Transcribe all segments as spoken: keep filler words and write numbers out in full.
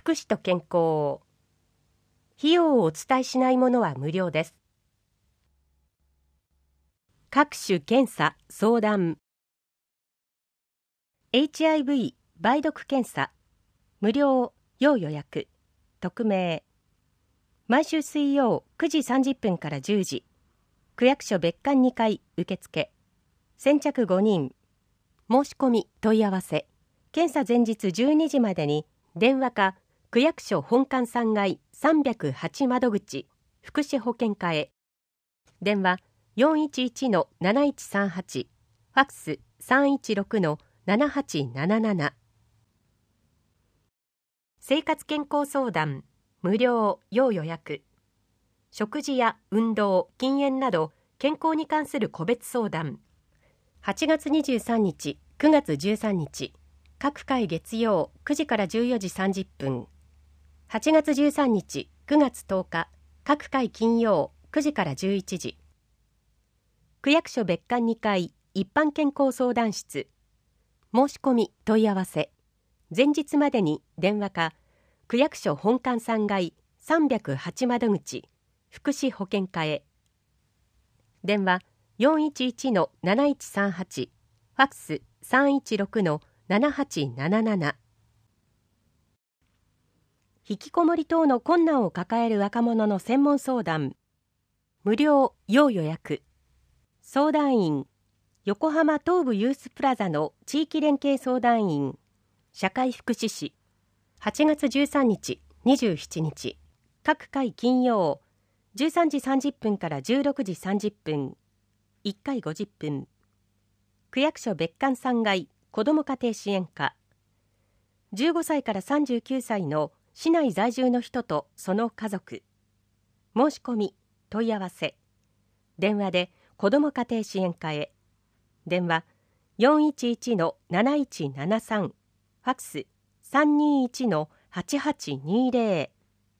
福祉と健康。費用をお伝えしないものは無料です。各種検査、相談。エイチアイブイ 梅毒検査。無料、要予約。匿名。毎週水曜くじさんじゅっぷんからじゅうじ。区役所別館にかい受付。先着ごにん。申し込み問い合わせ。検査前日じゅうにじまでに電話か区役所本館さんがいさんびゃくはち窓口福祉保健課へ。電話 よんいちいちのなないちさんはち、ファックス さんいちろくのななはちなななな。生活健康相談無料要予約。食事や運動、禁煙など健康に関する個別相談。はちがつにじゅうさんにち、くがつじゅうさんにち、各回月曜くじからじゅうよじさんじゅっぷん。はちがつじゅうさんにち、くがつとおか、各回金曜くじからじゅういちじ。区役所別館にかい一般健康相談室。申し込み問い合わせ。前日までに電話か区役所本館さんがいさんびゃくはち窓口福祉保健課へ。電話 よんいちいちのなないちさんはち、ファックス さんいちろくのななはちなななな。引きこもり等の困難を抱える若者の専門相談。無料要予約。相談員、横浜東部ユースプラザの地域連携相談員、社会福祉士。はちがつじゅうさんにち、にじゅうしちにち、各回金曜、じゅうさんじさんじゅっぷんからじゅうろくじさんじゅっぷん、いっかいごじゅっぷん。区役所別館さんがい子ども家庭支援課。じゅうごさいからさんじゅうきゅうさいの市内在住の人とその家族。申し込み問い合わせ。電話で子ども家庭支援課へ。電話 よんいちいちのなないちななさん、ファックス さんにいちのはちはちにゼ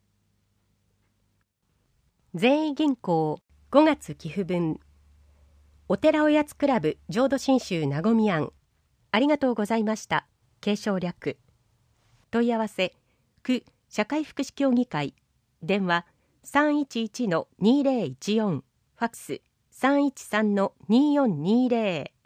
ロ。善意銀行ごがつ寄付分。お寺おやつクラブ浄土真宗なごみ庵。ありがとうございました。継承略。問い合わせ区社会福祉協議会。電話 さんいちいちのにゼロいちよん、ファックス さんいちさんのによんにゼロ。